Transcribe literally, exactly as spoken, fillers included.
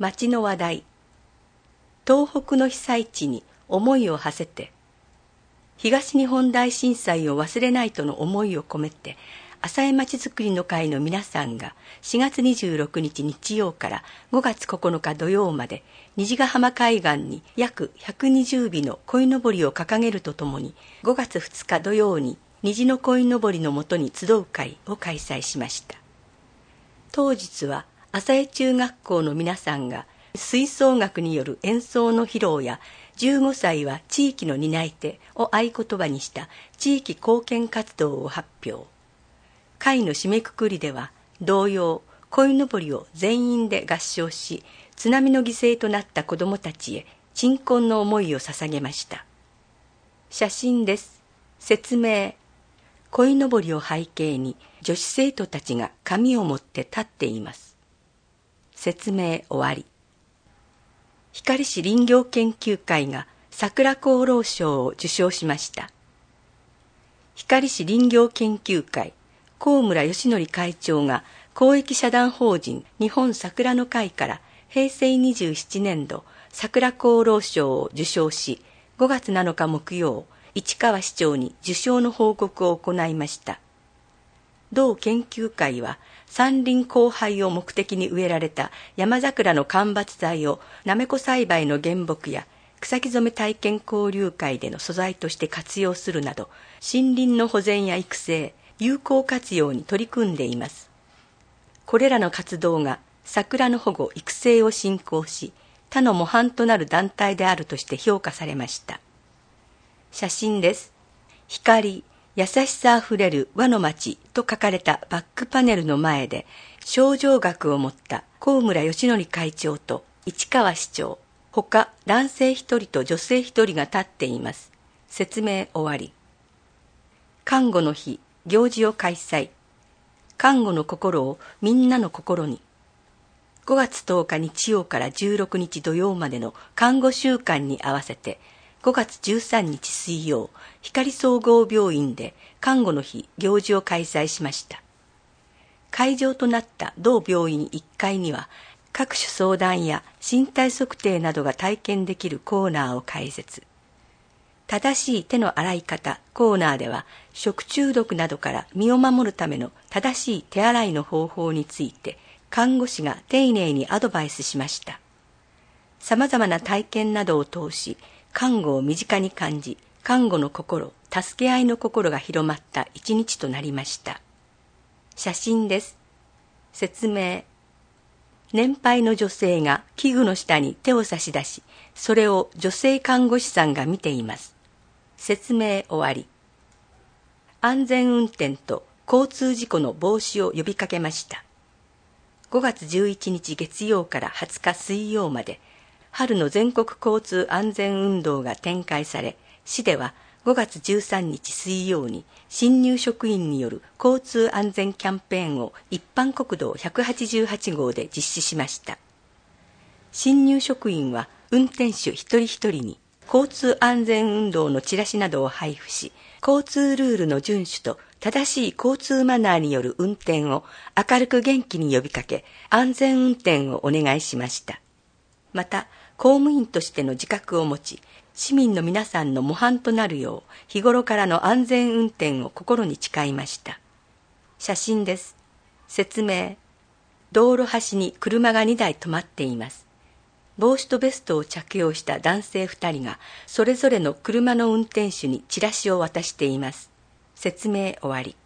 町の話題。東北の被災地に思いを馳せて。東日本大震災を忘れないとの思いを込めて、浅江まちづくりの会の皆さんがしがつにじゅうろくにち日曜からごがつここのか土曜まで虹ヶ浜海岸に約ひゃくにじゅうびの鯉のぼりを掲げるとともに、ごがつふつか土曜に虹の鯉のぼりのもとに集う会を開催しました。当日は浅江中学校の皆さんが吹奏楽による演奏の披露や、じゅうごさいは地域の担い手を合言葉にした地域貢献活動を発表。会の締めくくりでは童謡鯉のぼりを全員で合唱し、津波の犠牲となった子どもたちへ鎮魂の思いを捧げました。写真です。説明。鯉のぼりを背景に女子生徒たちが紙を持って立っています。説明終わり。光市林業研究会が桜功労賞を受賞しました。光市林業研究会高村義則会長が公益社団法人日本桜の会からへいせいにじゅうななねんど桜功労賞を受賞し、ごがつなのか木曜、市川市長に受賞の報告を行いました。同研究会は山林荒廃を目的に植えられた山桜の間伐材をなめこ栽培の原木や草木染め体験交流会での素材として活用するなど、森林の保全や育成、有効活用に取り組んでいます。これらの活動が桜の保護・育成を進行し、他の模範となる団体であるとして評価されました。写真です。光、優しさあふれる和の町と書かれたバックパネルの前で、賞状額を持った高村義則会長と市川市長、他男性一人と女性一人が立っています。説明終わり。看護の日、行事を開催。看護の心をみんなの心に。ごがつとおか日曜からじゅうろくにち土曜までの看護週間に合わせて、ごがつじゅうさんにち水曜、光総合病院で看護の日行事を開催しました。会場となった同病院いっかいには、各種相談や身体測定などが体験できるコーナーを開設。正しい手の洗い方コーナーでは、食中毒などから身を守るための正しい手洗いの方法について、看護師が丁寧にアドバイスしました。様々な体験などを通し、看護を身近に感じ、看護の心、助け合いの心が広まった一日となりました。写真です。説明。年配の女性が器具の下に手を差し出し、それを女性看護師さんが見ています。説明終わり。安全運転と交通事故の防止を呼びかけました。ごがつじゅういちにち月曜からはつか水曜まで、春の全国交通安全運動が展開され、市ではごがつじゅうさんにち水曜に新入職員による交通安全キャンペーンを一般国道ひゃくはちじゅうはちごうで実施しました。新入職員は運転手一人一人に交通安全運動のチラシなどを配布し、交通ルールの遵守と正しい交通マナーによる運転を明るく元気に呼びかけ、安全運転をお願いしました。また、公務員としての自覚を持ち、市民の皆さんの模範となるよう、日頃からの安全運転を心に誓いました。写真です。説明。道路端に車がにだい止まっています。帽子とベストを着用した男性ふたりが、それぞれの車の運転手にチラシを渡しています。説明終わり。